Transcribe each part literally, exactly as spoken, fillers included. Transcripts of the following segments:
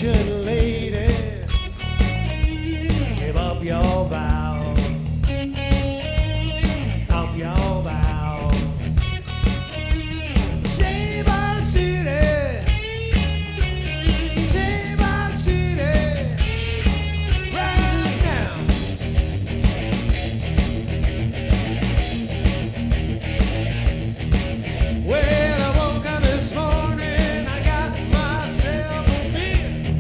Russian lady, give up your vow, up your vow. Save our city, save our city, right now. Well, I woke up this morning, I got myself a beer.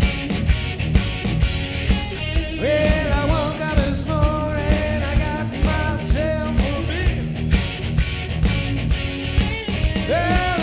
Well, I woke up this morning, I got myself a beer. Yeah.